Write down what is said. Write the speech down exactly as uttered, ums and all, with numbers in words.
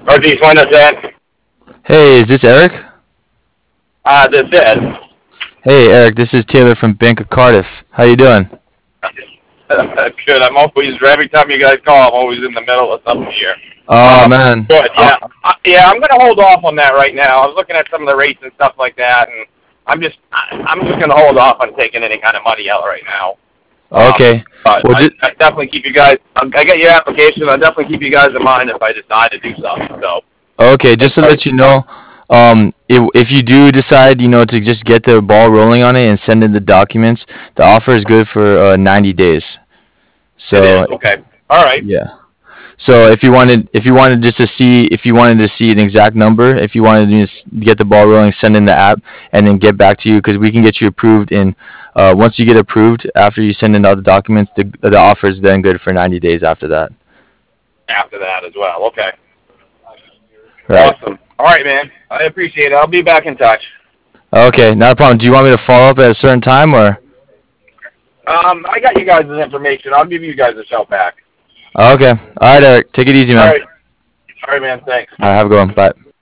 Northeast Windows Ed. Hey, is this Eric? Uh, this is. Hey, Eric, this is Taylor from Bank of Cardiff. How you doing? Good. I'm always, every time you guys call, I'm always in the middle of something here. Oh, Um, man. good, yeah. Uh, yeah, I'm going to hold off on that right now. I was looking at some of the rates and stuff like that, and I'm just, I, I'm just going to hold off on taking any kind of money out right now. Um, Okay. but Well, I, just, I definitely keep you guys, I I get your application. I'll definitely keep you guys in mind if I decide to do something, so. okay, just to let you know, um, if, if you do decide, you know, to just get the ball rolling on it and send in the documents, the offer is good for uh, ninety days. It is, So, okay. All right. yeah. So if you wanted, if you wanted just to see, if you wanted to see an exact number, if you wanted to just get the ball rolling, send in the app, and then get back to you because we can get you approved. In uh, once you get approved, after you send in all the documents, the the offer is then good for ninety days after that. After that as well, okay. Right. Awesome. All right, man. I appreciate it. I'll be back in touch. Okay, not a problem. Do you want me to follow up at a certain time or? Um, I got you guys' information. I'll give you guys a shout back. Okay. All right, Eric. Take it easy, All man. right. All right, man. Thanks. All right, have a good one. Bye.